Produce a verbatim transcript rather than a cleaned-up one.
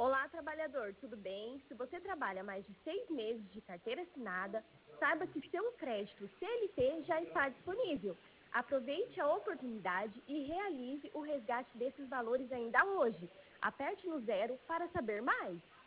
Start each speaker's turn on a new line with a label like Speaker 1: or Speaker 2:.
Speaker 1: Olá, trabalhador, tudo bem? Se você trabalha mais de seis meses de carteira assinada, saiba que seu crédito C L T já está disponível. Aproveite a oportunidade e realize o resgate desses valores ainda hoje. Aperte no zero para saber mais.